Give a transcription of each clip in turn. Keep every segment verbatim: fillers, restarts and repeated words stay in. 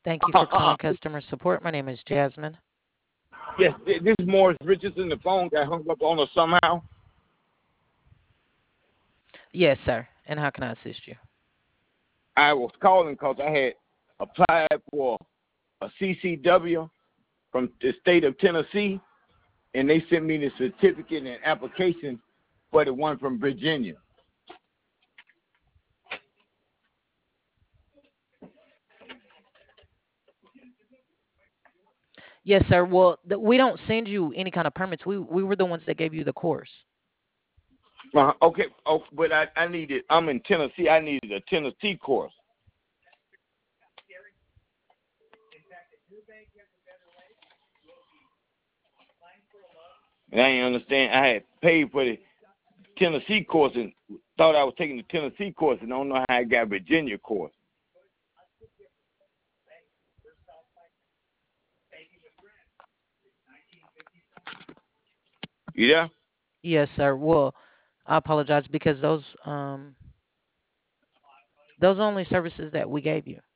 Thank you for calling customer support. My name is Jasmine. Yes, this is Morris Richardson. The phone got hung up on us somehow. Yes, sir. And how can I assist you? I was calling because I had applied for a C C W from the state of Tennessee, and they sent me the certificate and application for the one from Virginia. Yes, sir. Well, th- we don't send you any kind of permits. We we were the ones that gave you the course. Uh, okay, oh, but I, I needed, I'm in Tennessee, I needed a Tennessee course. And I didn't understand. I had paid for the Tennessee course and thought I was taking the Tennessee course and don't know how I got Virginia course. You there? Yes, sir. Well, I apologize because those um those are only services that we gave you.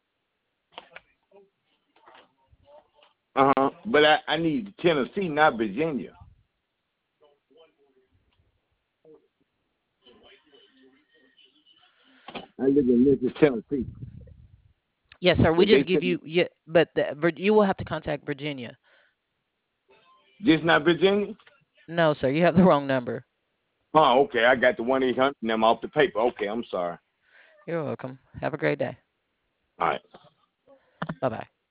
Uh-huh. But I, I need Tennessee, not Virginia. I live in Memphis, Tennessee. Yes, sir. We But just they give said, you yeah, but the, Vir- you will have to contact Virginia. just not Virginia? No, sir. You have the wrong number. Oh, okay. I got the one eight hundred and I'm off the paper. Okay, I'm sorry. You're welcome. Have a great day. All right. Bye bye.